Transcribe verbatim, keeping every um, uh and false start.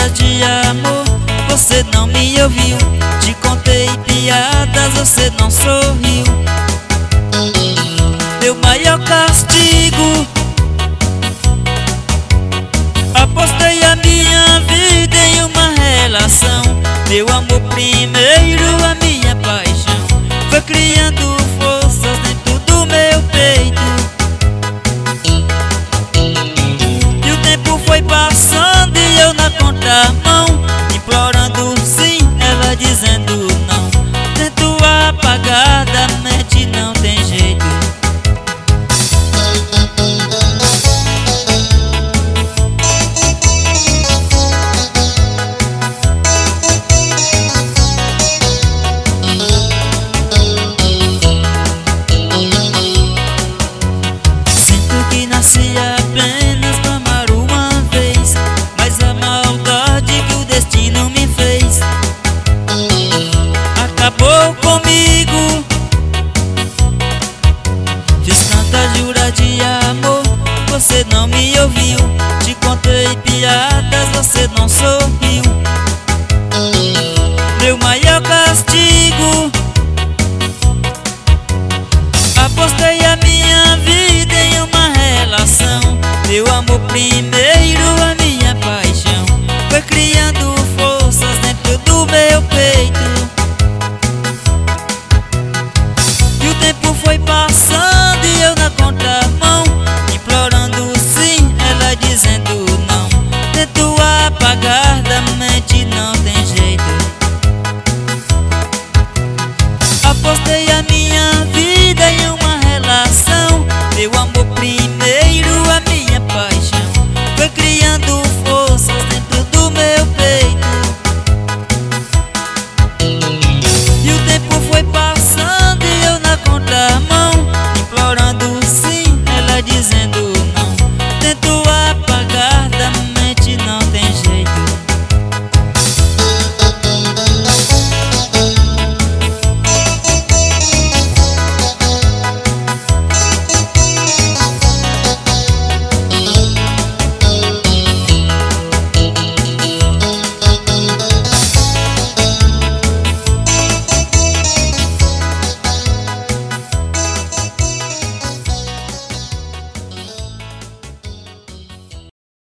juras de amor, você não me ouviu. Te contei piadas, você não sorriu. Meu maior castigo, apostei a minha vida em uma relação. Meu amor primeiro, a minha paixão, foi criando forças dentro do meu peito. E o tempo foi passando e eu na contramão, implorando sim, ela dizendo não. Tento apagadamente, não tem jeito. Nasci apenas pra amar uma vez, mas a maldade que o destino me fez acabou comigo. Fiz tanta jura de amor, você não me ouviu. Te contei piadas, você não sorriu.